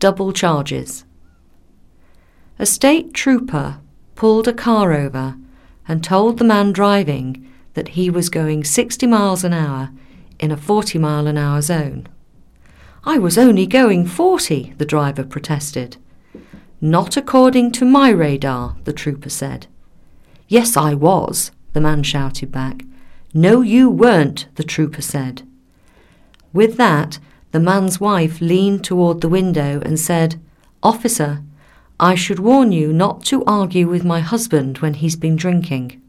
double charges. A state trooper pulled a car over and told the man driving that he was going 60 miles an hour in a 40-mile-an-hour zone. "I was only going 40, the driver protested. "Not according to my radar," the trooper said. "Yes, I was," the man shouted back. "No, you weren't," the trooper said. With that, the man's wife leaned toward the window and said, "Officer, I should warn you not to argue with my husband when he's been drinking."